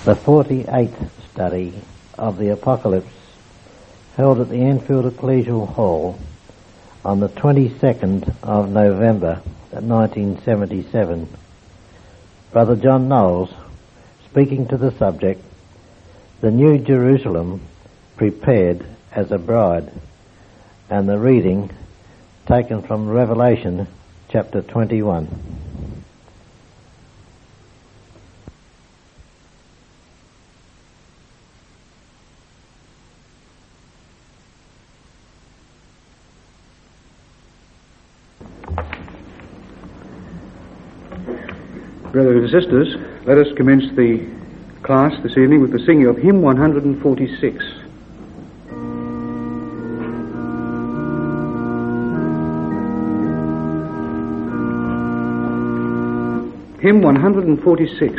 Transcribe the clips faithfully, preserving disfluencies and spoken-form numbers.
the forty-eighth study of the Apocalypse, held at the Enfield Ecclesial Hall on the twenty-second of November nineteen seventy-seven. Brother John Knowles, speaking to the subject, "The New Jerusalem Prepared as a Bride," and the reading taken from Revelation chapter twenty-one. Brothers and sisters, let us commence the class this evening with the singing of hymn one hundred forty-six. Hymn one hundred forty-six.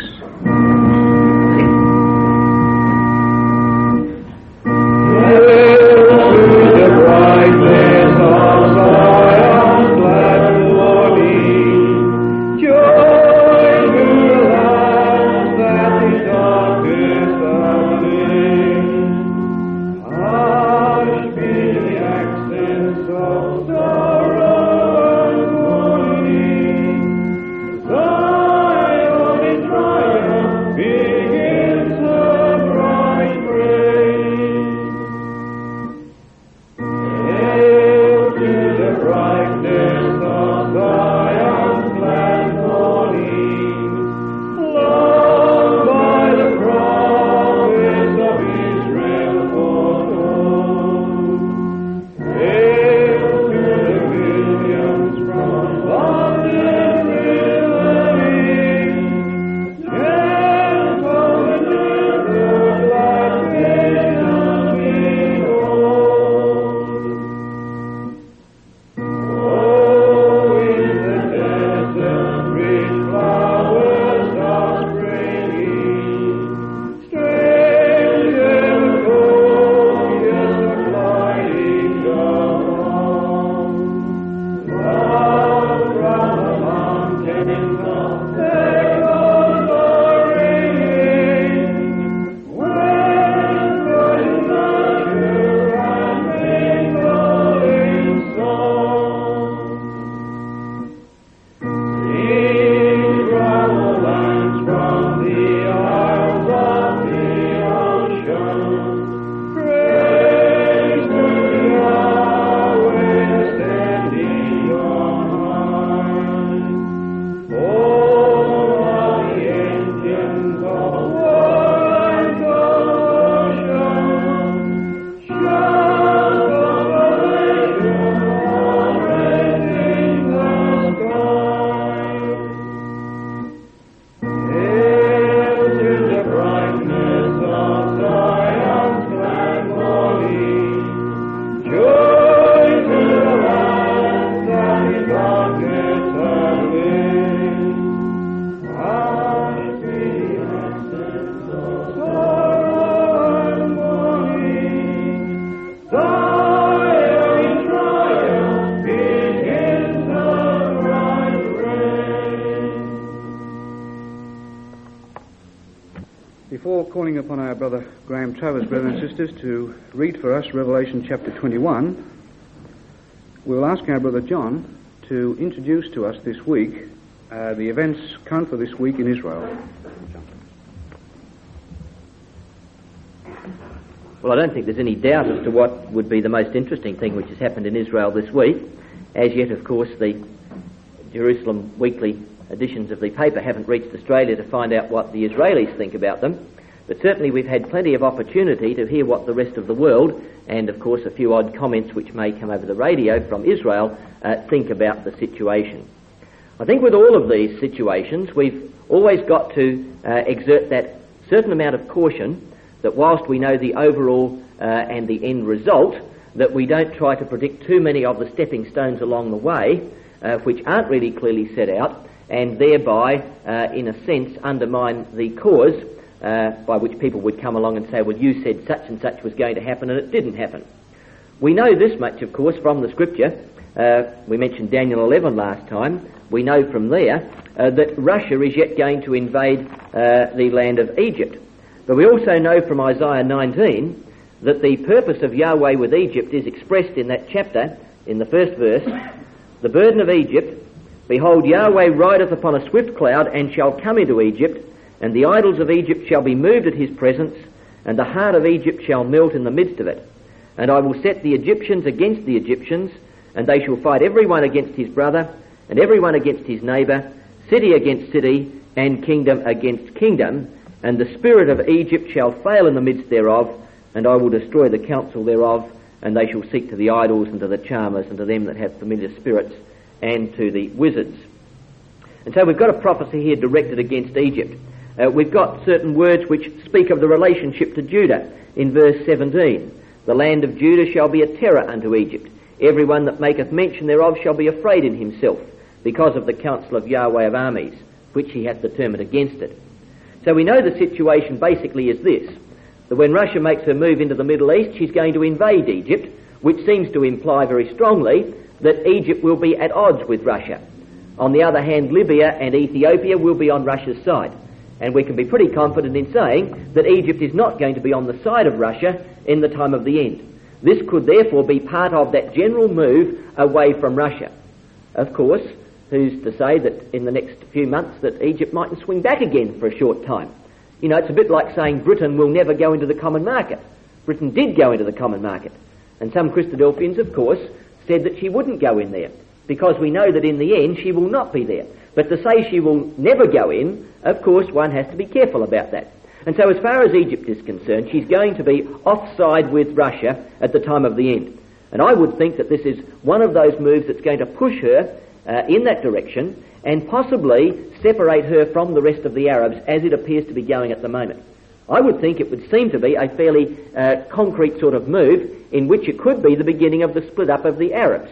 Before calling upon our brother Graham Travers, brothers and sisters, to read for us Revelation chapter twenty-one, we'll ask our brother John to introduce to us this week uh, the events current for this week in Israel. Well, I don't think there's any doubt as to what would be the most interesting thing which has happened in Israel this week. As yet, of course, the Jerusalem weekly editions of the paper haven't reached Australia to find out what the Israelis think about them, but certainly we've had plenty of opportunity to hear what the rest of the world, and of course a few odd comments which may come over the radio from Israel, uh, think about the situation. I think with all of these situations we've always got to uh, exert that certain amount of caution that whilst we know the overall uh, and the end result, that we don't try to predict too many of the stepping stones along the way uh, which aren't really clearly set out, and thereby, uh, in a sense, undermine the cause uh, by which people would come along and say, well, you said such and such was going to happen and it didn't happen. We know this much, of course, from the Scripture. Uh, we mentioned Daniel eleven last time. We know from there uh, that Russia is yet going to invade uh, the land of Egypt. But we also know from Isaiah nineteen that the purpose of Yahweh with Egypt is expressed in that chapter, in the first verse. The burden of Egypt, behold, Yahweh rideth upon a swift cloud, and shall come into Egypt, and the idols of Egypt shall be moved at his presence, and the heart of Egypt shall melt in the midst of it. And I will set the Egyptians against the Egyptians, and they shall fight every one against his brother, and every one against his neighbour, city against city, and kingdom against kingdom. And the spirit of Egypt shall fail in the midst thereof, and I will destroy the counsel thereof, and they shall seek to the idols and to the charmers and to them that have familiar spirits and to the wizards. And so we've got a prophecy here directed against Egypt. Uh, we've got certain words which speak of the relationship to Judah in verse seventeen. The land of Judah shall be a terror unto Egypt. Every one that maketh mention thereof shall be afraid in himself, because of the counsel of Yahweh of armies, which he hath determined against it. So we know the situation basically is this, that when Russia makes her move into the Middle East, she's going to invade Egypt, which seems to imply very strongly that Egypt will be at odds with Russia. On the other hand, Libya and Ethiopia will be on Russia's side. And we can be pretty confident in saying that Egypt is not going to be on the side of Russia in the time of the end. This could therefore be part of that general move away from Russia. Of course, who's to say that in the next few months that Egypt mightn't swing back again for a short time? You know, it's a bit like saying Britain will never go into the common market. Britain did go into the common market. And some Christadelphians, of course, said that she wouldn't go in there, because we know that in the end she will not be there. But to say she will never go in, of course, one has to be careful about that. And so as far as Egypt is concerned, she's going to be offside with Russia at the time of the end. And I would think that this is one of those moves that's going to push her uh, in that direction and possibly separate her from the rest of the Arabs, as it appears to be going at the moment. I would think it would seem to be a fairly uh, concrete sort of move in which it could be the beginning of the split up of the Arabs.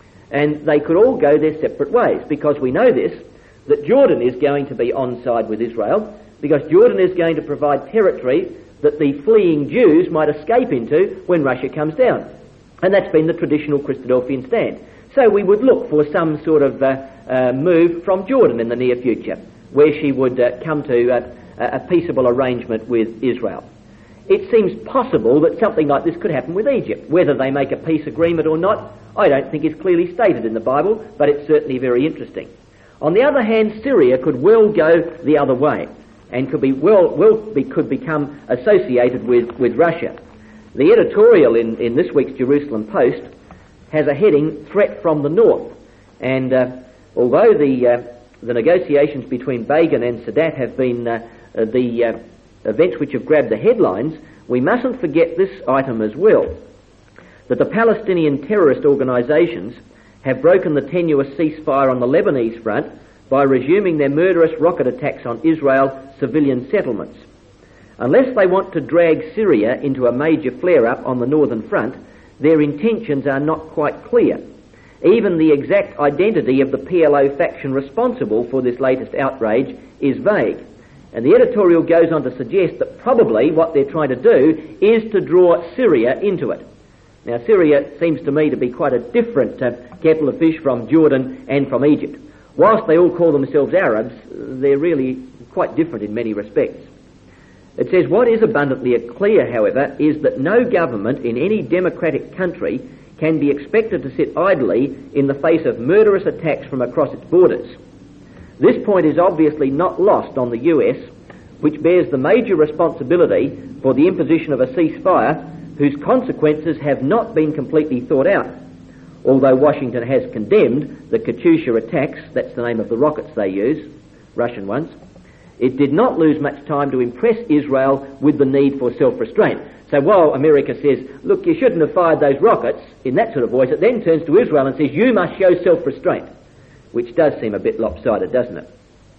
And they could all go their separate ways, because we know this, that Jordan is going to be on side with Israel, because Jordan is going to provide territory that the fleeing Jews might escape into when Russia comes down. And that's been the traditional Christadelphian stand. So we would look for some sort of uh, uh, move from Jordan in the near future, where she would uh, come to uh, a peaceable arrangement with Israel. It seems possible that something like this could happen with Egypt. Whether they make a peace agreement or not, I don't think is clearly stated in the Bible, but it's certainly very interesting. On the other hand, Syria could well go the other way, and could be well, well be, could become associated with, with Russia. The editorial in, in this week's Jerusalem Post has a heading, Threat from the North. And uh, although the uh, the negotiations between Begin and Sadat have been uh, uh, the uh, events which have grabbed the headlines, we mustn't forget this item as well, that the Palestinian terrorist organisations have broken the tenuous ceasefire on the Lebanese front by resuming their murderous rocket attacks on Israel civilian settlements. Unless they want to drag Syria into a major flare-up on the northern front, their intentions are not quite clear. Even the exact identity of the P L O faction responsible for this latest outrage is vague. And the editorial goes on to suggest that probably what they're trying to do is to draw Syria into it. Now, Syria seems to me to be quite a different uh, kettle of fish from Jordan and from Egypt. Whilst they all call themselves Arabs, they're really quite different in many respects. It says, what is abundantly clear, however, is that no government in any democratic country can be expected to sit idly in the face of murderous attacks from across its borders. This point is obviously not lost on the U S, which bears the major responsibility for the imposition of a ceasefire whose consequences have not been completely thought out. Although Washington has condemned the Katyusha attacks, that's the name of the rockets they use, Russian ones, it did not lose much time to impress Israel with the need for self-restraint. So while America says, look, you shouldn't have fired those rockets, in that sort of voice, it then turns to Israel and says, you must show self-restraint, which does seem a bit lopsided, doesn't it?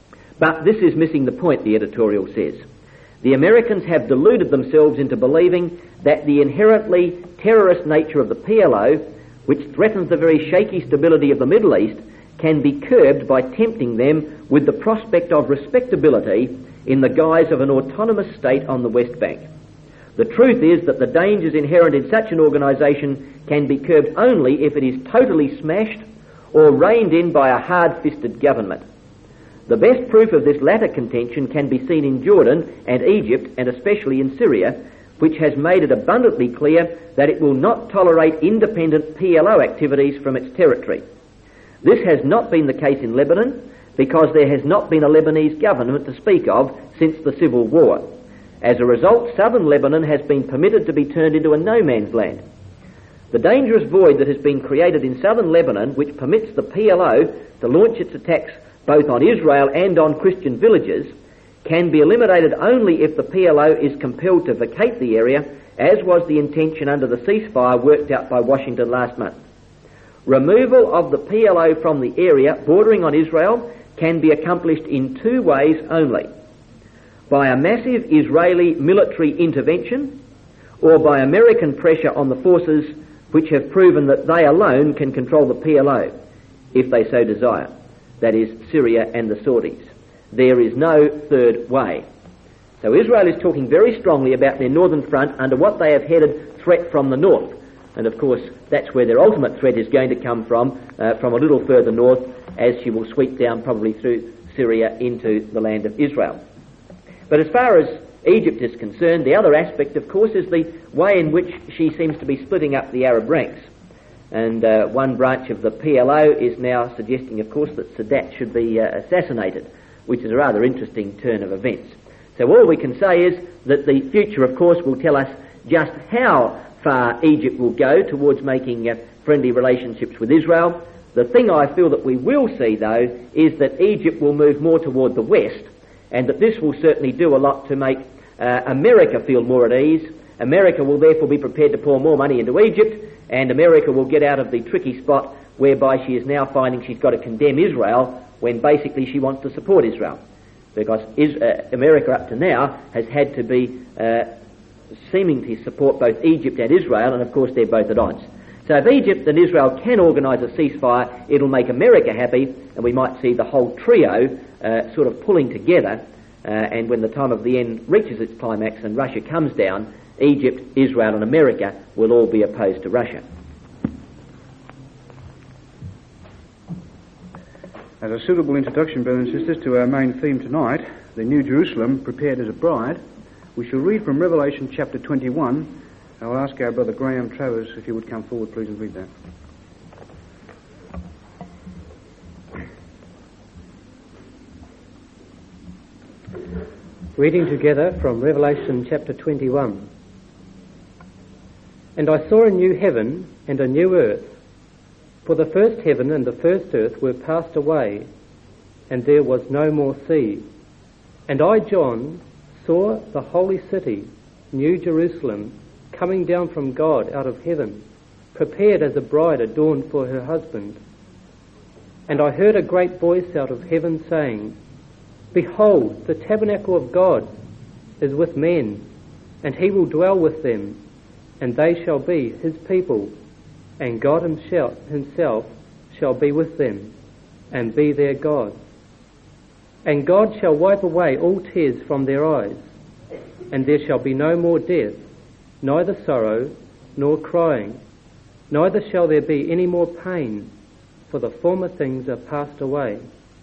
But this is missing the point, the editorial says. The Americans have deluded themselves into believing that the inherently terrorist nature of the P L O, which threatens the very shaky stability of the Middle East, can be curbed by tempting them with the prospect of respectability in the guise of an autonomous state on the West Bank. The truth is that the dangers inherent in such an organisation can be curbed only if it is totally smashed or reined in by a hard-fisted government. The best proof of this latter contention can be seen in Jordan and Egypt, and especially in Syria, which has made it abundantly clear that it will not tolerate independent P L O activities from its territory. This has not been the case in Lebanon, because there has not been a Lebanese government to speak of since the Civil War. As a result, southern Lebanon has been permitted to be turned into a no-man's land. The dangerous void that has been created in southern Lebanon, which permits the P L O to launch its attacks both on Israel and on Christian villages, can be eliminated only if the P L O is compelled to vacate the area, as was the intention under the ceasefire worked out by Washington last month. Removal of the P L O from the area bordering on Israel can be accomplished in two ways only: by a massive Israeli military intervention, or by American pressure on the forces which have proven that they alone can control the P L O, if they so desire, that is, Syria and the Saudis. There is no third way. So Israel is talking very strongly about their northern front under what they have headed threat from the north. And of course, that's where their ultimate threat is going to come from, uh, from a little further north, as she will sweep down probably through Syria into the land of Israel. But as far as Egypt is concerned, the other aspect, of course, is the way in which she seems to be splitting up the Arab ranks. And uh, one branch of the P L O is now suggesting, of course, that Sadat should be uh, assassinated, which is a rather interesting turn of events. So all we can say is that the future, of course, will tell us just how far Egypt will go towards making uh, friendly relationships with Israel. The thing I feel that we will see, though, is that Egypt will move more toward the west, and that this will certainly do a lot to make uh, America feel more at ease. America will therefore be prepared to pour more money into Egypt, and America will get out of the tricky spot whereby she is now finding she's got to condemn Israel when basically she wants to support Israel. Because is, uh, America up to now has had to be uh, seeming to support both Egypt and Israel, and of course they're both at odds. So if Egypt and Israel can organise a ceasefire, it'll make America happy, and we might see the whole trio uh, sort of pulling together, uh, and when the time of the end reaches its climax and Russia comes down, Egypt, Israel and America will all be opposed to Russia. As a suitable introduction, brothers and sisters, to our main theme tonight, the New Jerusalem prepared as a bride, we shall read from Revelation chapter twenty-one. I'll ask our brother Graham Travers if he would come forward, please, and read that. Reading together from Revelation chapter twenty-one. And I saw a new heaven and a new earth, for the first heaven and the first earth were passed away, and there was no more sea. And I, John, saw the holy city, New Jerusalem, coming down from God out of heaven, prepared as a bride adorned for her husband. And I heard a great voice out of heaven saying, Behold, the tabernacle of God is with men, and he will dwell with them, and they shall be his people, and God himself, himself shall be with them, and be their God. And God shall wipe away all tears from their eyes, and there shall be no more death, neither sorrow, nor crying, neither shall there be any more pain, for the former things are passed away.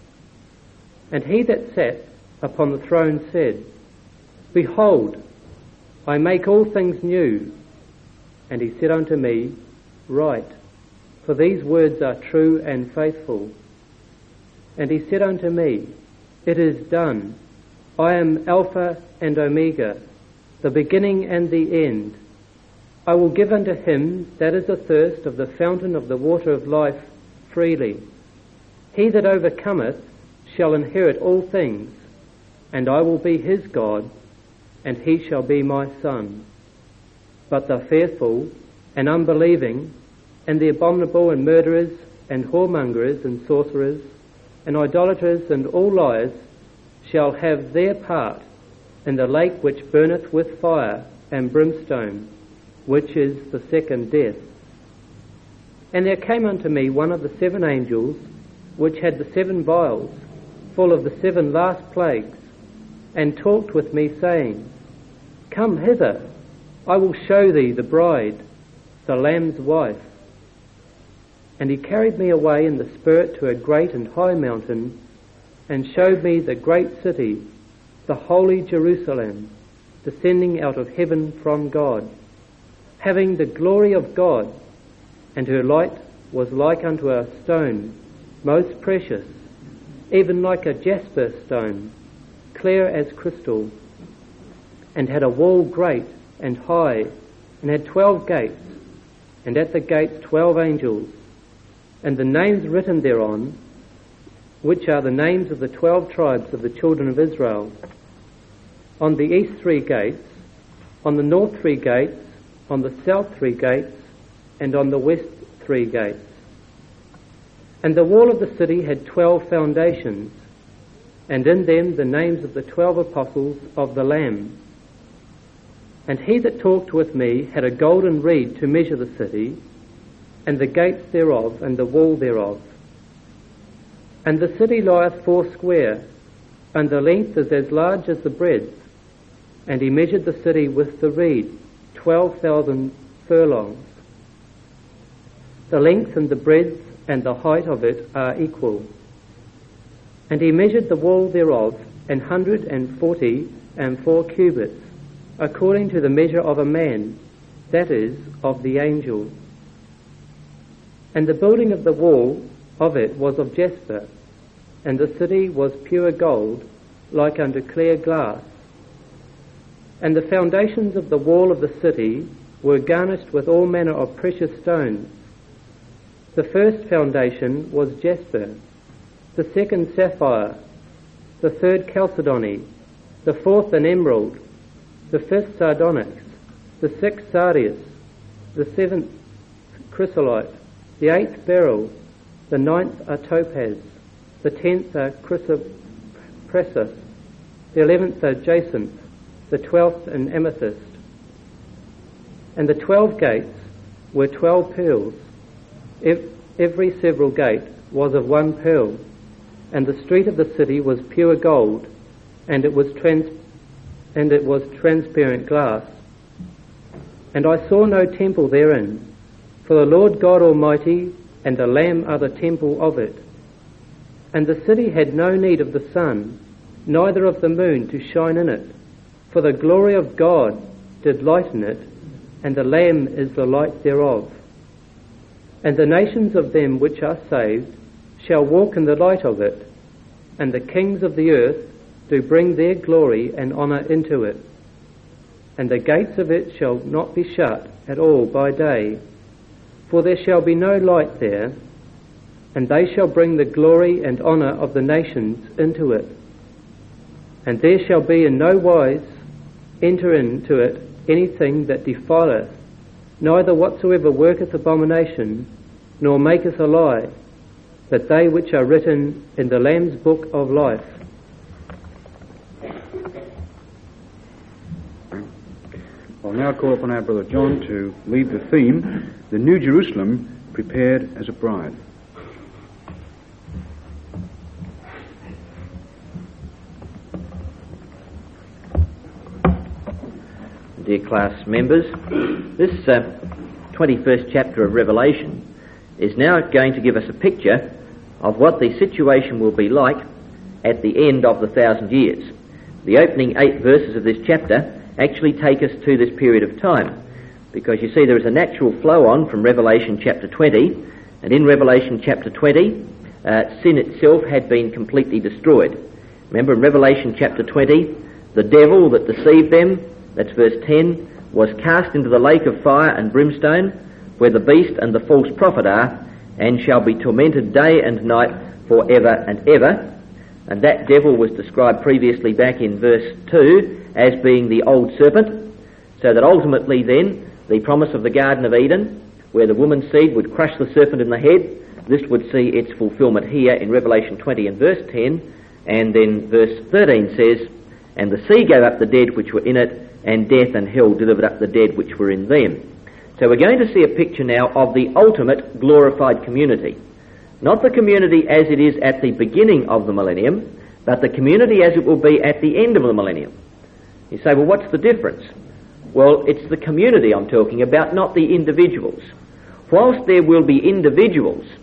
And he that sat upon the throne said, Behold, I make all things new. And he said unto me, Write, for these words are true and faithful. And he said unto me, It is done. I am Alpha and Omega, the beginning and the end. I will give unto him that is athirst of the fountain of the water of life freely. He that overcometh shall inherit all things, and I will be his God, and he shall be my son. But the fearful and unbelieving, and the abominable and murderers, and whoremongers, and sorcerers, and idolaters, and all liars, shall have their part in the lake which burneth with fire and brimstone, which is the second death. And there came unto me one of the seven angels, which had the seven vials, full of the seven last plagues, and talked with me, saying, Come hither, I will show thee the bride, the Lamb's wife. And he carried me away in the Spirit to a great and high mountain, and showed me the great city, the holy Jerusalem, descending out of heaven from God, having the glory of God, and her light was like unto a stone, most precious, even like a jasper stone, clear as crystal, and had a wall great and high, and had twelve gates, and at the gates twelve angels, and the names written thereon, which are the names of the twelve tribes of the children of Israel. On the east three gates, on the north three gates, on the south three gates, and on the west three gates. And the wall of the city had twelve foundations, and in them the names of the twelve apostles of the Lamb. And he that talked with me had a golden reed to measure the city, and the gates thereof, and the wall thereof. And the city lieth foursquare, and the length is as large as the breadth. And he measured the city with the reed, twelve thousand furlongs. The length and the breadth and the height of it are equal. And he measured the wall thereof an hundred and forty and four cubits, according to the measure of a man, that is, of the angel. And the building of the wall of it was of jasper, and the city was pure gold, like unto clear glass. And the foundations of the wall of the city were garnished with all manner of precious stones. The first foundation was jasper, the second sapphire, the third chalcedony, the fourth an emerald, the fifth sardonyx, the sixth sardius, the seventh chrysolite, the eighth beryl, the ninth a topaz, the tenth a chrysoprasus, the eleventh a jacinth, the twelfth an amethyst. And the twelve gates were twelve pearls. Every several gate was of one pearl, and the street of the city was pure gold, and it was trans and it was transparent glass. And I saw no temple therein, for the Lord God Almighty and the Lamb are the temple of it. And the city had no need of the sun, neither of the moon to shine in it, for the glory of God did lighten it, and the Lamb is the light thereof. And the nations of them which are saved shall walk in the light of it, and the kings of the earth do bring their glory and honour into it. And the gates of it shall not be shut at all by day, for there shall be no light there, and they shall bring the glory and honour of the nations into it. And there shall be in no wise enter into it anything that defileth, neither whatsoever worketh abomination, nor maketh a lie, but they which are written in the Lamb's book of life. I'll now call upon our brother John to lead the theme, the New Jerusalem prepared as a bride. Dear class members, this uh, twenty-first chapter of Revelation is now going to give us a picture of what the situation will be like at the end of the thousand years. The opening eight verses of this chapter actually take us to this period of time, because you see there is a natural flow on from Revelation chapter twenty, and in Revelation chapter twenty uh, sin itself had been completely destroyed. Remember, in Revelation chapter twenty, the devil that deceived them, that's verse ten, was cast into the lake of fire and brimstone, where the beast and the false prophet are, and shall be tormented day and night for ever and ever. And that devil was described previously back in verse two as being the old serpent, so that ultimately then the promise of the Garden of Eden, where the woman's seed would crush the serpent in the head, this would see its fulfilment here in Revelation twenty and verse ten, and then verse thirteen says, and the sea gave up the dead which were in it, and death and hell delivered up the dead which were in them. So we're going to see a picture now of the ultimate glorified community. Not the community as it is at the beginning of the millennium, but the community as it will be at the end of the millennium. You say, well, what's the difference? Well, it's the community I'm talking about, not the individuals. Whilst there will be individuals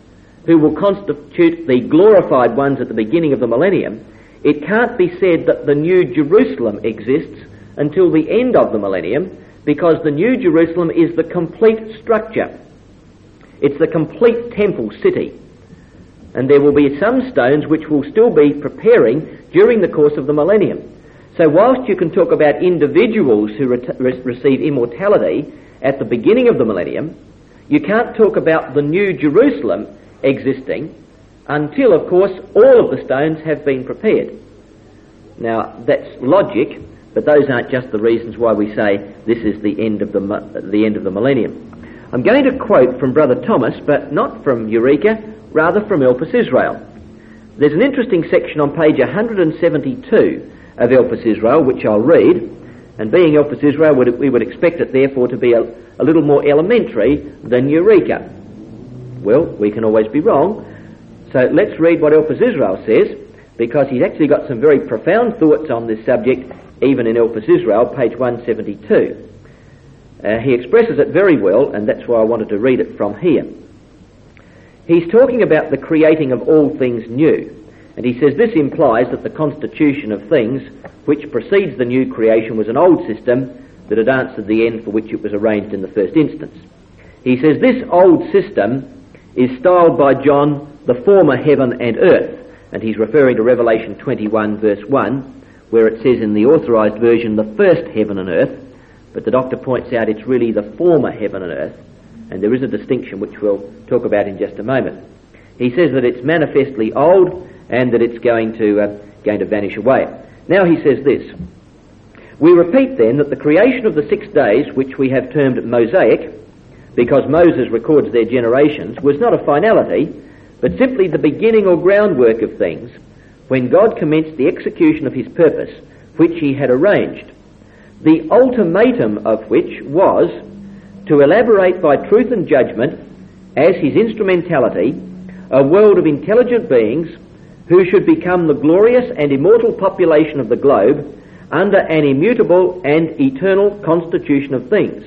who will constitute the glorified ones at the beginning of the millennium, it can't be said that the New Jerusalem exists until the end of the millennium, because the New Jerusalem is the complete structure. It's the complete temple city. And there will be some stones which will still be preparing during the course of the millennium. So whilst you can talk about individuals who re- receive immortality at the beginning of the millennium, you can't talk about the New Jerusalem existing until, of course, all of the stones have been prepared. Now, that's logic, but those aren't just the reasons why we say this is the end of the the end of the millennium. I'm going to quote from Brother Thomas, but not from Eureka, rather from Elpis Israel. There's an interesting section on page one seventy-two of Elpis Israel, which I'll read, and being Elpis Israel, we would expect it therefore to be a, a little more elementary than Eureka. Well, we can always be wrong, so let's read what Elpis Israel says, because he's actually got some very profound thoughts on this subject, even in Elpis Israel, page one seventy-two. Uh, he expresses it very well, and that's why I wanted to read it from here. He's talking about the creating of all things new, and he says this implies that the constitution of things which precedes the new creation was an old system that had answered the end for which it was arranged in the first instance. He says this old system is styled by John the former heaven and earth, and he's referring to Revelation twenty-one verse one, where it says in the authorised version the first heaven and earth, but the doctor points out it's really the former heaven and earth, and there is a distinction which we'll talk about in just a moment. He says that it's manifestly old and that it's going to uh, going to vanish away. Now he says this: we repeat then that the creation of the six days, which we have termed Mosaic, because Moses records their generations, was not a finality, but simply the beginning or groundwork of things, when God commenced the execution of his purpose, which he had arranged, the ultimatum of which was to elaborate by truth and judgment, as his instrumentality, a world of intelligent beings who should become the glorious and immortal population of the globe under an immutable and eternal constitution of things.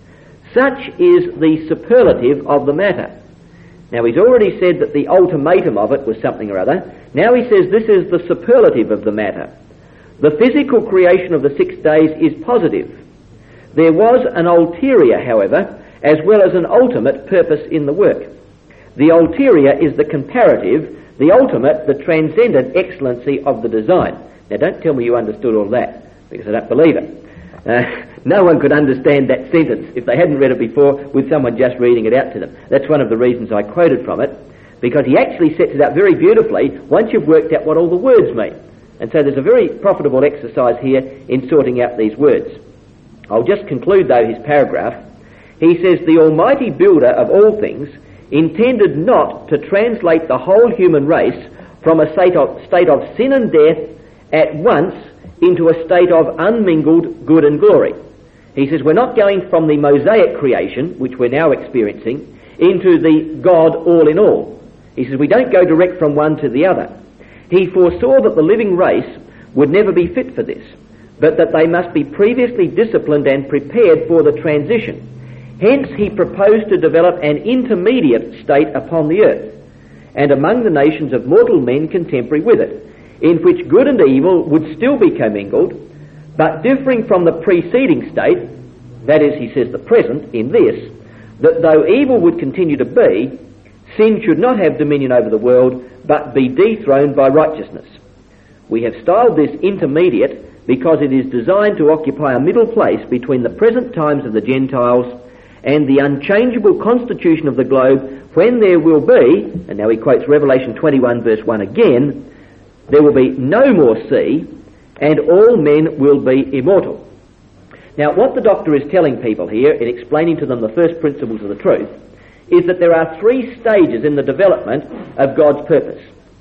Such is the superlative of the matter. Now, he's already said that the ultimatum of it was something or other. Now he says this is the superlative of the matter. The physical creation of the six days is positive. There was an ulterior, however, as well as an ultimate purpose in the work. The ulterior is the comparative, the ultimate, the transcendent excellency of the design. Now, don't tell me you understood all that, because I don't believe it. Uh, no one could understand that sentence if they hadn't read it before with someone just reading it out to them. That's one of the reasons I quoted from it, because he actually sets it up very beautifully once you've worked out what all the words mean. And so there's a very profitable exercise here in sorting out these words. I'll just conclude, though, his paragraph. He says, the Almighty Builder of all things intended not to translate the whole human race from a state of, state of sin and death at once into a state of unmingled good and glory. He says we're not going from the Mosaic creation, which we're now experiencing, into the God all in all. He says we don't go direct from one to the other. He foresaw that the living race would never be fit for this, but that they must be previously disciplined and prepared for the transition. Hence he proposed to develop an intermediate state upon the earth, and among the nations of mortal men contemporary with it, in which good and evil would still be commingled, but differing from the preceding state, that is, he says, the present, in this, that though evil would continue to be, sin should not have dominion over the world, but be dethroned by righteousness. We have styled this intermediate because it is designed to occupy a middle place between the present times of the Gentiles and the unchangeable constitution of the globe, when there will be, and now he quotes Revelation twenty-one verse one again, there will be no more sea, and all men will be immortal. Now, what the doctor is telling people here, in explaining to them the first principles of the truth, is that there are three stages in the development of God's purpose.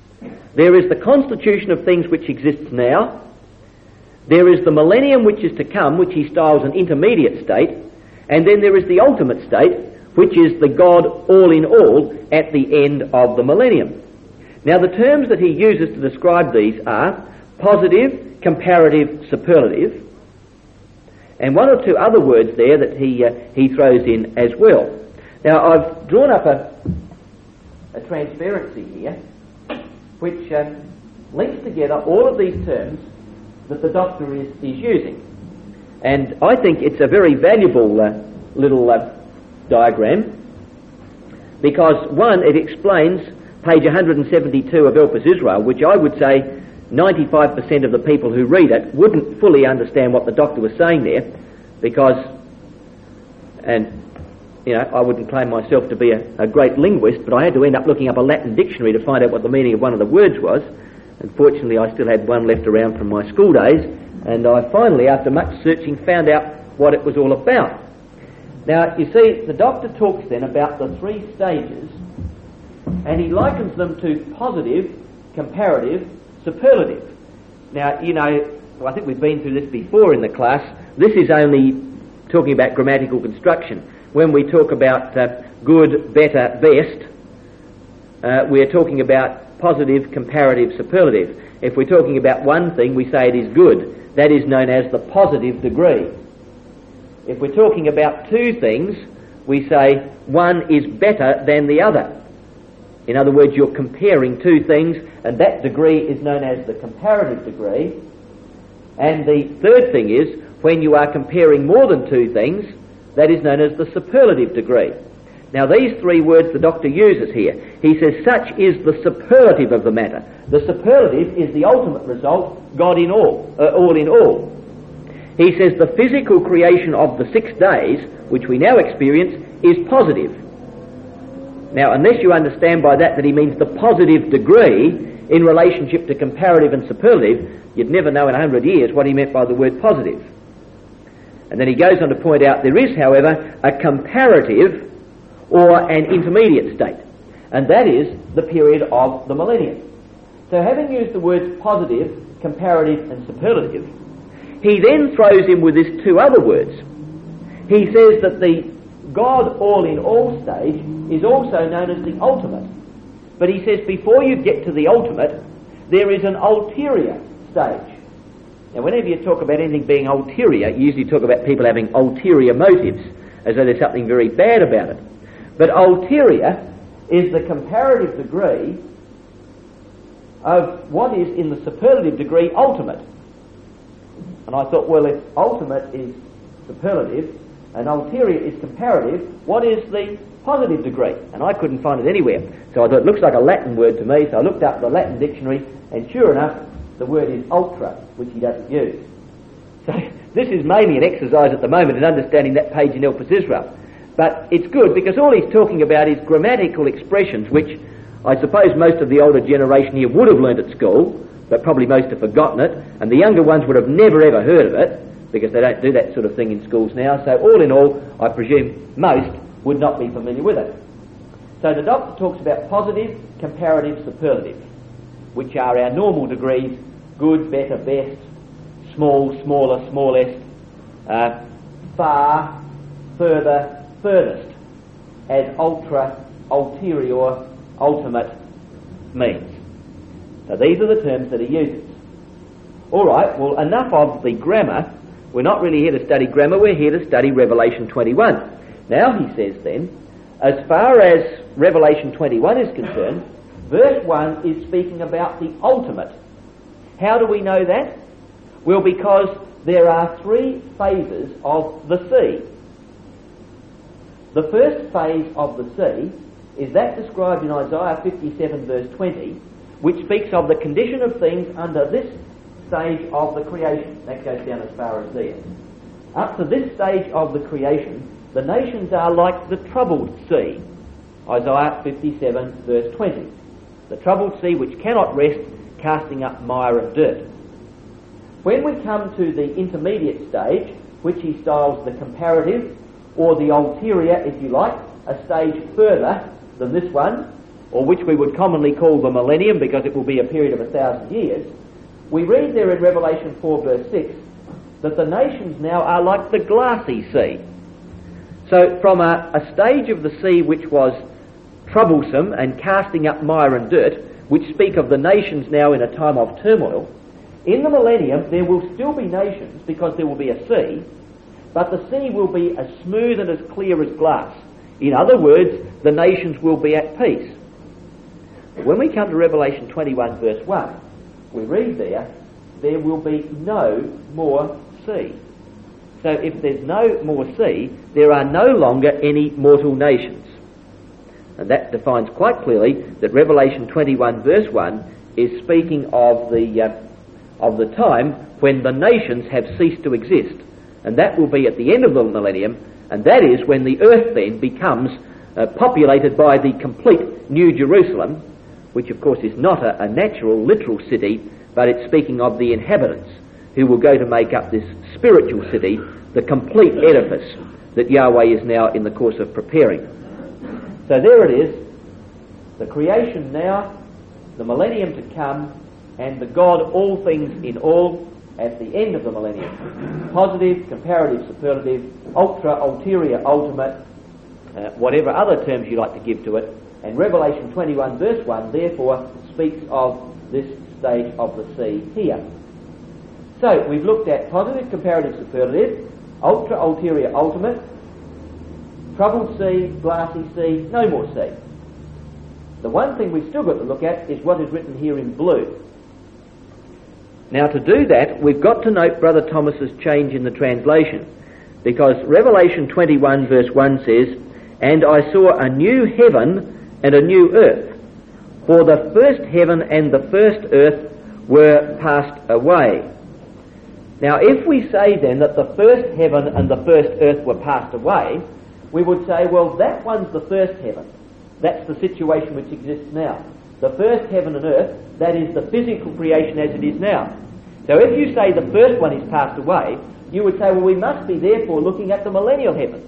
There is the constitution of things which exists now. There is the millennium which is to come, which he styles an intermediate state. And then there is the ultimate state, which is the God all in all at the end of the millennium. Now, the terms that he uses to describe these are positive, comparative, superlative, and one or two other words there that he uh, he throws in as well. Now, I've drawn up a a transparency here which uh, links together all of these terms that the doctor is, is using. And I think it's a very valuable uh, little uh, diagram because, one, it explains page one hundred seventy-two of Elpis Israel, which I would say ninety-five percent of the people who read it wouldn't fully understand what the doctor was saying there because, and you know, I wouldn't claim myself to be a, a great linguist, but I had to end up looking up a Latin dictionary to find out what the meaning of one of the words was. Unfortunately, I still had one left around from my school days, and I finally, after much searching, found out what it was all about. Now, you see, the doctor talks then about the three stages, and he likens them to positive, comparative, superlative. Now, you know, well, I think we've been through this before in the class. This is only talking about grammatical construction. When we talk about uh, good, better, best, uh, we're talking about positive, comparative, superlative. If we're talking about one thing, we say it is good. That is known as the positive degree. If we're talking about two things, we say one is better than the other. In other words, you're comparing two things, and that degree is known as the comparative degree. And the third thing is, when you are comparing more than two things, that is known as the superlative degree. Now, these three words the doctor uses here. He says, such is the superlative of the matter. The superlative is the ultimate result, God in all, uh, all in all. He says the physical creation of the six days, which we now experience, is positive. Now, unless you understand by that that he means the positive degree in relationship to comparative and superlative, you'd never know in a hundred years what he meant by the word positive. And then he goes on to point out there is, however, a comparative or an intermediate state, and that is the period of the millennium. So having used the words positive, comparative and superlative, he then throws in with his two other words. He says that the God all-in-all stage is also known as the ultimate. But he says before you get to the ultimate, there is an ulterior stage. Now, whenever you talk about anything being ulterior, you usually talk about people having ulterior motives, as though there's something very bad about it. But ulterior is the comparative degree of what is in the superlative degree ultimate. And I thought, well, if ultimate is superlative and ulterior is comparative, what is the positive degree? And I couldn't find it anywhere. So I thought, it looks like a Latin word to me, so I looked up the Latin dictionary, and sure enough, the word is ultra, which he doesn't use. So this is mainly an exercise at the moment in understanding that page in Elpis Israel. But it's good because all he's talking about is grammatical expressions, which I suppose most of the older generation here would have learned at school, but probably most have forgotten it, and the younger ones would have never ever heard of it, because they don't do that sort of thing in schools now. So all in all, I presume most would not be familiar with it. So the doctor talks about positive, comparative, superlative, which are our normal degrees: good, better, best, small, smaller, smallest, uh, far, further, furthest, as ultra, ulterior, ultimate means. So these are the terms that he uses. All right, well, enough of the grammar. We're not really here to study grammar, we're here to study Revelation twenty-one. Now he says then, as far as Revelation twenty-one is concerned, verse one is speaking about the ultimate. How do we know that? Well, because there are three phases of the sea. The first phase of the sea is that described in Isaiah fifty-seven verse twenty, which speaks of the condition of things under this stage of the creation. That goes down as far as there. Up to this stage of the creation, the nations are like the troubled sea. Isaiah fifty-seven verse twenty. The troubled sea which cannot rest, casting up mire and dirt. When we come to the intermediate stage, which he styles the comparative, or the ulterior, if you like, a stage further than this one, or which we would commonly call the millennium because it will be a period of a thousand years, we read there in Revelation four verse six that the nations now are like the glassy sea. So from a, a stage of the sea which was troublesome and casting up mire and dirt, which speak of the nations now in a time of turmoil, in the millennium there will still be nations because there will be a sea, but the sea will be as smooth and as clear as glass. In other words, the nations will be at peace. When we come to Revelation twenty-one verse one, we read there, there will be no more sea. So if there's no more sea, there are no longer any mortal nations. And that defines quite clearly that Revelation twenty-one verse one is speaking of the uh, of the time when the nations have ceased to exist. And that will be at the end of the millennium, and that is when the earth then becomes uh, populated by the complete New Jerusalem, which of course is not a, a natural, literal city, but it's speaking of the inhabitants who will go to make up this spiritual city, the complete edifice that Yahweh is now in the course of preparing. So there it is, the creation now, the millennium to come, and the God all things in all at the end of the millennium. Positive, comparative, superlative, ultra, ulterior, ultimate, uh, whatever other terms you like to give to it. And Revelation twenty-one verse one therefore speaks of this stage of the sea here. So we've looked at positive, comparative, superlative, ultra, ulterior, ultimate, troubled sea, glassy sea, no more sea. The one thing we've still got to look at is what is written here in blue. Now to do that, we've got to note Brother Thomas's change in the translation, because Revelation twenty-one verse one says, "And I saw a new heaven and a new earth, for the first heaven and the first earth were passed away." Now if we say then that the first heaven and the first earth were passed away, we would say, well, that one's the first heaven. That's the situation which exists now. The first heaven and earth, that is the physical creation as it is now. So if you say the first one is passed away, you would say, well, we must be therefore looking at the millennial heavens.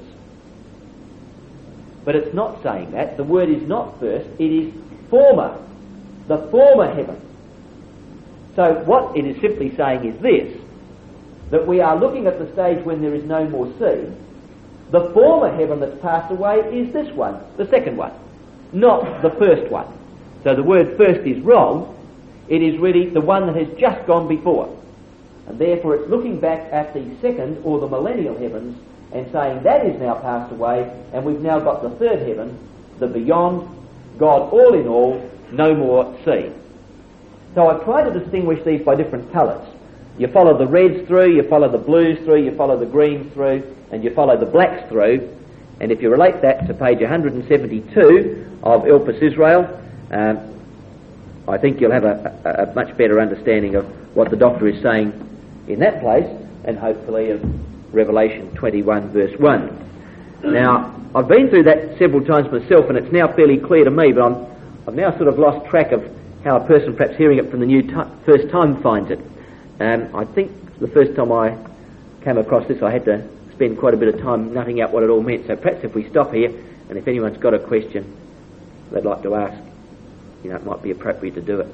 But it's not saying that. The word is not first, it is former. The former heaven. So what it is simply saying is this, that we are looking at the stage when there is no more sea. The former heaven that's passed away is this one, the second one, not the first one. So the word first is wrong. It is really the one that has just gone before. And therefore it's looking back at the second or the millennial heavens and saying that is now passed away, and we've now got the third heaven, the beyond, God all in all, no more sea. So I've tried to distinguish these by different colours. You follow the reds through, you follow the blues through, you follow the greens through, and you follow the blacks through. And if you relate that to page one hundred seventy-two of Elpis Israel, um, I think you'll have a, a, a much better understanding of what the doctor is saying in that place, and hopefully of Revelation twenty-one verse one. Now, I've been through that several times myself, and it's now fairly clear to me, but I'm, I've now sort of lost track of how a person perhaps hearing it from the new t- first time finds it. Um, I think the first time I came across this, I had to spend quite a bit of time nutting out what it all meant. So perhaps if we stop here, and if anyone's got a question they'd like to ask, you know, it might be appropriate to do it.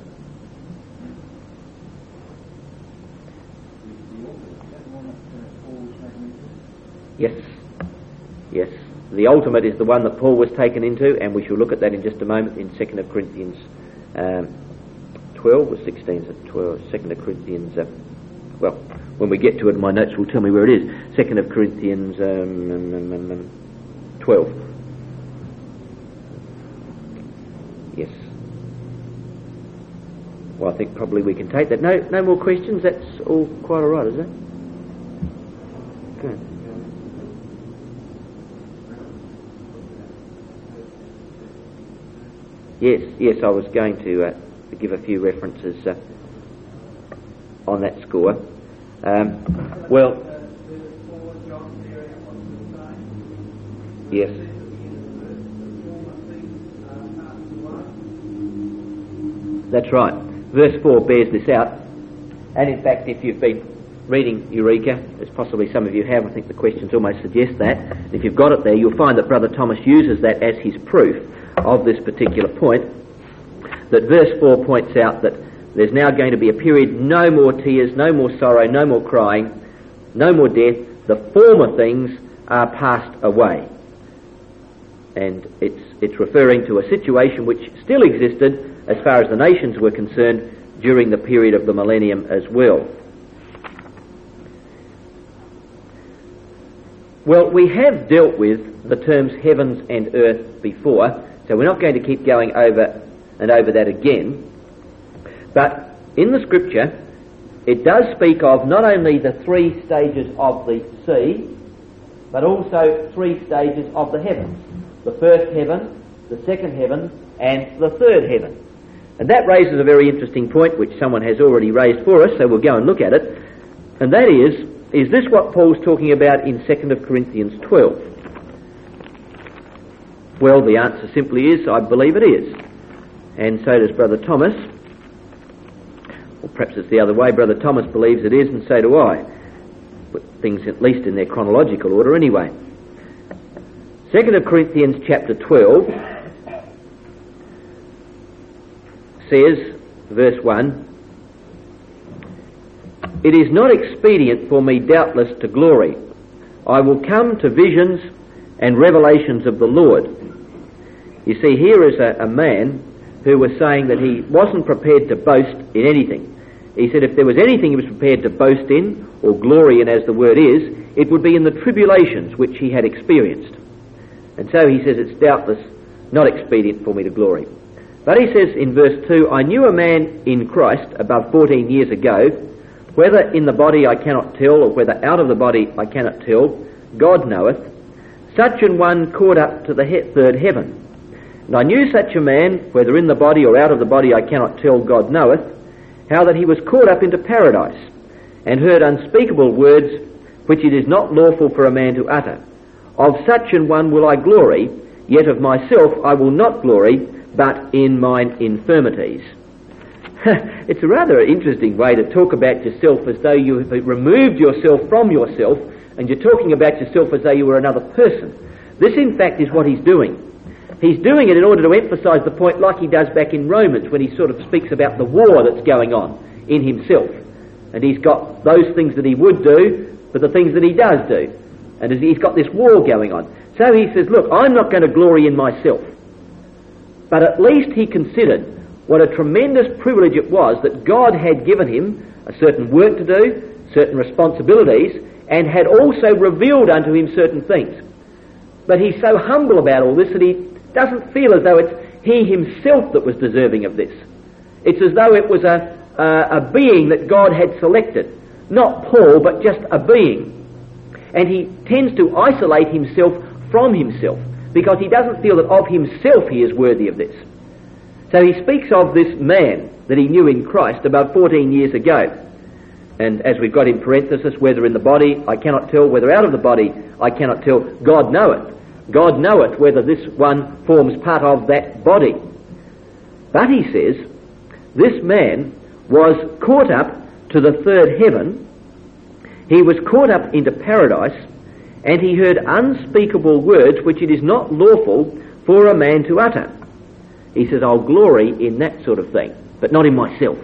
Yes, yes. The ultimate is the one that Paul was taken into, and we shall look at that in just a moment in Second Corinthians um, twelve or sixteen, so twelve, Second Corinthians, uh, well, when we get to it, my notes will tell me where it is. Second Corinthians um, um, um, um, twelve. Yes. Well, I think probably we can take that. No, no more questions. That's all quite all right, is it? Good. Yes, yes. I was going to uh, give a few references uh, on that score. Um, well, yes. That's right. Verse four bears this out. And in fact, if you've been reading Eureka, as possibly some of you have, I think the questions almost suggest that. If you've got it there, you'll find that Brother Thomas uses that as his proof of this particular point. That verse four points out that there's now going to be a period, no more tears, no more sorrow, no more crying, no more death. The former things are passed away. And it's it's referring to a situation which still existed as far as the nations were concerned during the period of the millennium as well. Well, we have dealt with the terms heavens and earth before, so we're not going to keep going over and over that again. But in the Scripture, it does speak of not only the three stages of the sea, but also three stages of the heavens. The first heaven, the second heaven, and the third heaven. And that raises a very interesting point which someone has already raised for us, so we'll go and look at it. And that is, is this what Paul's talking about in Second Corinthians twelve? Well, the answer simply is, I believe it is. And so does Brother Thomas. Or perhaps it's the other way. Brother Thomas believes it is, and so do I. But things at least in their chronological order anyway. Second Corinthians chapter twelve says, verse one, "It is not expedient for me doubtless to glory. I will come to visions and revelations of the Lord." You see, here is a, a man who was saying that he wasn't prepared to boast in anything. He said if there was anything he was prepared to boast in, or glory in as the word is, it would be in the tribulations which he had experienced. And so he says it's doubtless not expedient for me to glory. But he says in verse two, "I knew a man in Christ above fourteen years ago, whether in the body I cannot tell, or whether out of the body I cannot tell, God knoweth, such an one caught up to the he- third heaven. And I knew such a man, whether in the body or out of the body I cannot tell, God knoweth, how that he was caught up into paradise, and heard unspeakable words which it is not lawful for a man to utter. Of such an one will I glory, yet of myself I will not glory, but in mine infirmities." It's a rather interesting way to talk about yourself as though you have removed yourself from yourself, and you're talking about yourself as though you were another person. This, in fact, is what he's doing. He's doing it in order to emphasise the point, like he does back in Romans when he sort of speaks about the war that's going on in himself. And he's got those things that he would do, but the things that he does do. And he's got this war going on. So he says, look, I'm not going to glory in myself. But at least he considered what a tremendous privilege it was that God had given him a certain work to do, certain responsibilities, and had also revealed unto him certain things. But he's so humble about all this that he doesn't feel as though it's he himself that was deserving of this. It's as though it was a, a, a being that God had selected. Not Paul, but just a being. And he tends to isolate himself from himself, because he doesn't feel that of himself he is worthy of this. So he speaks of this man that he knew in Christ about fourteen years ago. And as we've got in parenthesis, whether in the body I cannot tell, whether out of the body I cannot tell, God knoweth. God knoweth whether this one forms part of that body. But he says, this man was caught up to the third heaven, he was caught up into paradise, and he heard unspeakable words which it is not lawful for a man to utter. He says, I'll glory in that sort of thing, but not in myself.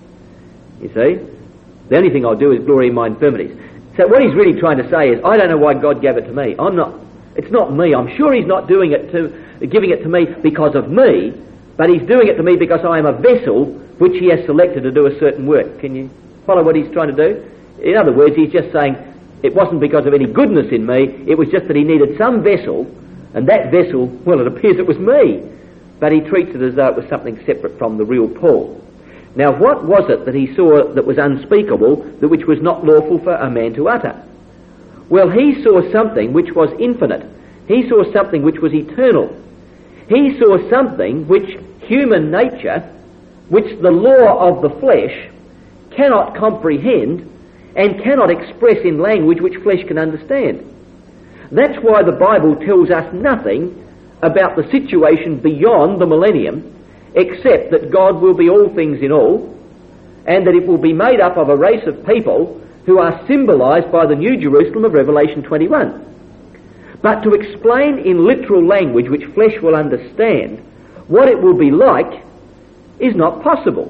You see? The only thing I'll do is glory in my infirmities. So what he's really trying to say is, I don't know why God gave it to me. I'm not, it's not me. I'm sure he's not doing it to, giving it to me because of me, but he's doing it to me because I am a vessel which he has selected to do a certain work. Can you follow what he's trying to do? In other words, he's just saying, it wasn't because of any goodness in me, it was just that he needed some vessel, and that vessel, well, it appears it was me. But he treats it as though it was something separate from the real Paul. Now, what was it that he saw that was unspeakable, that which was not lawful for a man to utter? Well, he saw something which was infinite. He saw something which was eternal. He saw something which human nature, which the law of the flesh cannot comprehend and cannot express in language which flesh can understand. That's why the Bible tells us nothing about the situation beyond the millennium, except that God will be all things in all, and that it will be made up of a race of people who are symbolised by the New Jerusalem of Revelation twenty-one. But to explain in literal language which flesh will understand what it will be like is not possible.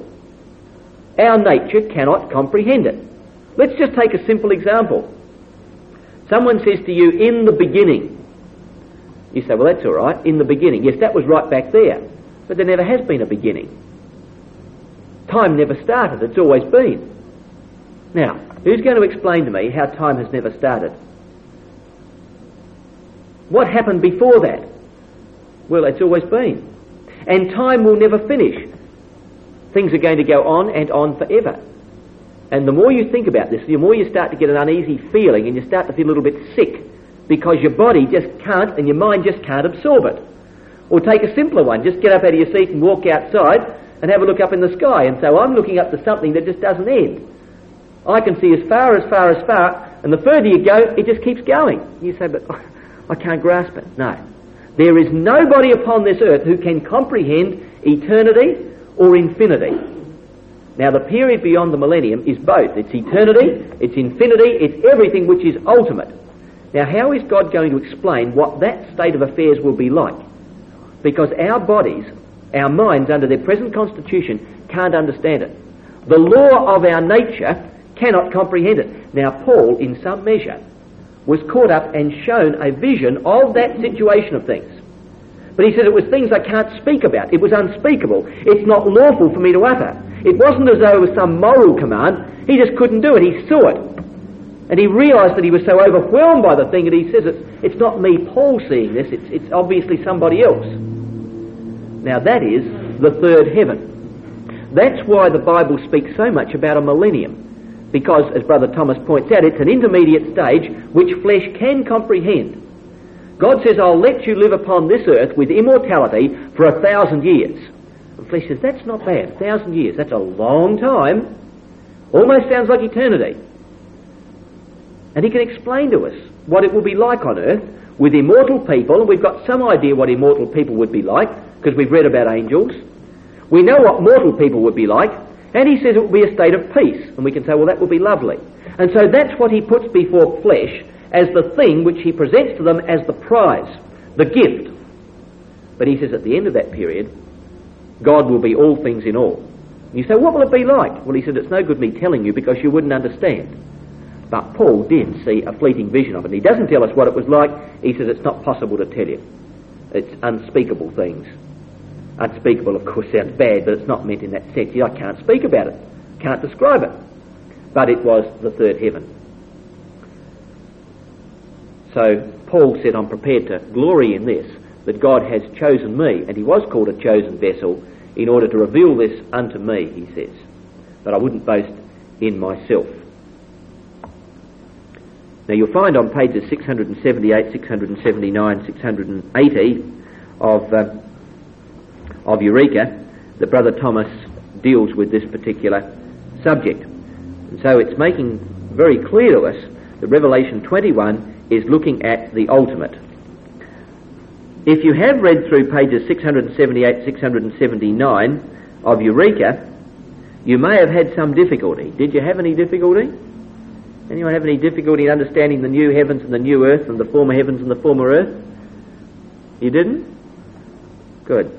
Our nature cannot comprehend it. Let's just take a simple example. Someone says to you, in the beginning. You say, well, that's all right, in the beginning. Yes, that was right back there. But there never has been a beginning. Time never started, it's always been. Now, who's going to explain to me how time has never started? What happened before that? Well, it's always been. and time will never finish. Things are going to go on and on forever. And the more you think about this, the more you start to get an uneasy feeling, and you start to feel a little bit sick, because your body just can't, and your mind just can't absorb it. Or take a simpler one, just get up out of your seat and walk outside and have a look up in the sky and say, well, I'm looking up to something that just doesn't end. I can see as far, as far, as far, and the further you go, it just keeps going. You say, but I can't grasp it. No. There is nobody upon this earth who can comprehend eternity or infinity. Now, the period beyond the millennium is both. It's eternity, it's infinity, it's everything which is ultimate. Now, how is God going to explain what that state of affairs will be like? Because our bodies, our minds under their present constitution can't understand it. The law of our nature cannot comprehend it. Now, Paul, in some measure, was caught up and shown a vision of that situation of things. But he said it was things I can't speak about. It was unspeakable. It's not lawful for me to utter. It wasn't as though it was some moral command. He just couldn't do it. He saw it. And he realised that he was so overwhelmed by the thing that he says, it's, it's not me, Paul, seeing this. It's, it's obviously somebody else. Now that is the third heaven. That's why the Bible speaks so much about a millennium. Because, as Brother Thomas points out, it's an intermediate stage which flesh can comprehend. God says, I'll let you live upon this earth with immortality for a thousand years. And flesh says, that's not bad. A thousand years, that's a long time. Almost sounds like eternity. And he can explain to us what it will be like on earth with immortal people. And we've got some idea what immortal people would be like, because we've read about angels. We know what mortal people would be like, and he says it will be a state of peace. And we can say, well, that will be lovely. And so that's what he puts before flesh as the thing which he presents to them as the prize, the gift. But he says at the end of that period, God will be all things in all. And you say, what will it be like? Well, he said, it's no good me telling you because you wouldn't understand. But Paul did see a fleeting vision of it. He doesn't tell us what it was like. He says it's not possible to tell you. It's unspeakable things. Unspeakable, of course, sounds bad, but it's not meant in that sense. I can't speak about it. Can't describe it. But it was the third heaven. So Paul said, I'm prepared to glory in this, that God has chosen me, and he was called a chosen vessel, in order to reveal this unto me, he says. But I wouldn't boast in myself. Now you'll find on pages six seventy-eight, six seventy-nine, six eighty of, uh, of Eureka that Brother Thomas deals with this particular subject. And so it's making very clear to us that Revelation twenty-one is looking at the ultimate. If you have read through pages six seventy-eight, six seventy-nine of Eureka, you may have had some difficulty. Did you have any difficulty? Anyone have any difficulty in understanding the new heavens and the new earth and the former heavens and the former earth? You didn't? Good.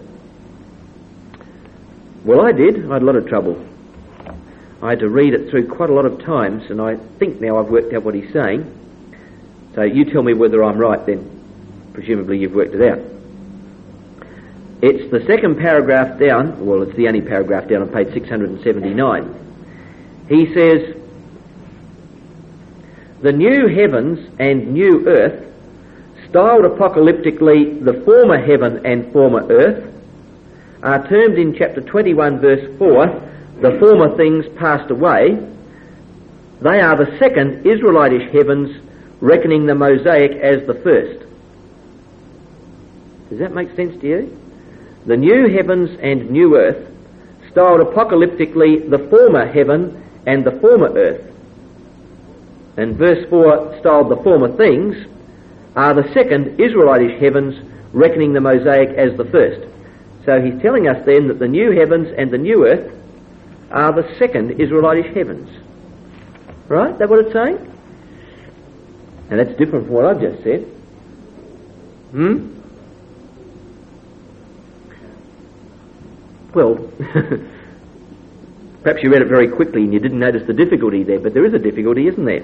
Well, I did. I had a lot of trouble. I had to read it through quite a lot of times, and I think now I've worked out what he's saying. So you tell me whether I'm right then. Presumably you've worked it out. It's the second paragraph down, well, it's the only paragraph down on page six seventy-nine. He says, the new heavens and new earth, styled apocalyptically the former heaven and former earth, are termed in chapter twenty-one verse four, the former things passed away. They are the second Israelitish heavens, reckoning the Mosaic as the first. Does that make sense to you? The new heavens and new earth, styled apocalyptically the former heaven and the former earth, and verse four, styled the former things, are the second Israelitish heavens, reckoning the Mosaic as the first. So he's telling us then that the new heavens and the new earth are the second Israelitish heavens. Right? Is that what it's saying? And that's different from what I've just said. Hmm? Well, perhaps you read it very quickly and you didn't notice the difficulty there, but there is a difficulty, isn't there?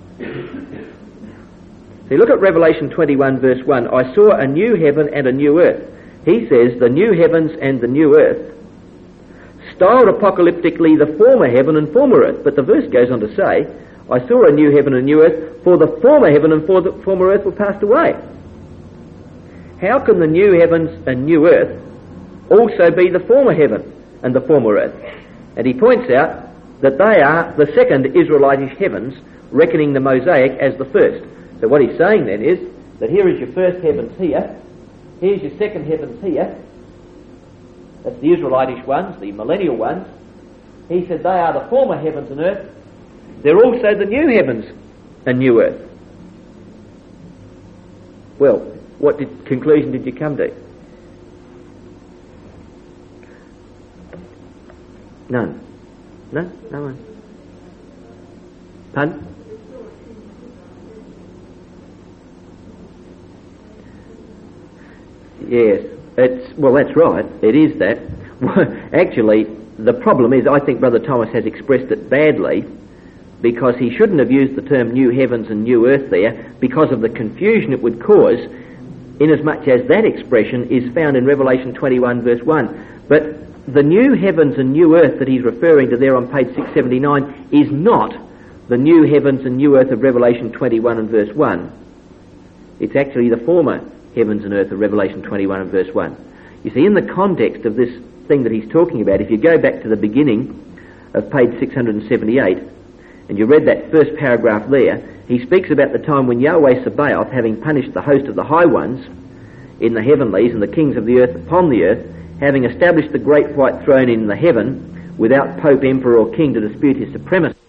So you look at Revelation twenty-one verse one, I saw a new heaven and a new earth. He says the new heavens and the new earth, styled apocalyptically the former heaven and former earth. But the verse goes on to say, I saw a new heaven and a new earth, for the former heaven and for the former earth were passed away. How can the new heavens and new earth also be the former heaven and the former earth. And he points out that they are the second Israelitish heavens, reckoning the Mosaic as the first. So what he's saying then is that here is your first heavens here, here's your second heavens here, that's the Israelitish ones, the millennial ones. He said they are the former heavens and earth, they're also the new heavens and new earth. Well, what did, conclusion did you come to? None. No? No one? Pardon? Yes, it's, well, that's right, it is that. Actually, the problem is, I think Brother Thomas has expressed it badly, because he shouldn't have used the term new heavens and new earth there, because of the confusion it would cause, inasmuch as that expression is found in Revelation twenty-one verse one. But the new heavens and new earth that he's referring to there on page six seventy-nine is not the new heavens and new earth of Revelation twenty-one and verse one. It's actually the former heavens and earth of Revelation twenty-one and verse one. You see, in the context of this thing that he's talking about, if you go back to the beginning of page six seventy-eight, and you read that first paragraph there, he speaks about the time when Yahweh Sabaoth, having punished the host of the high ones in the heavenlies and the kings of the earth upon the earth, having established the great white throne in the heaven, without pope, emperor or king to dispute his supremacy,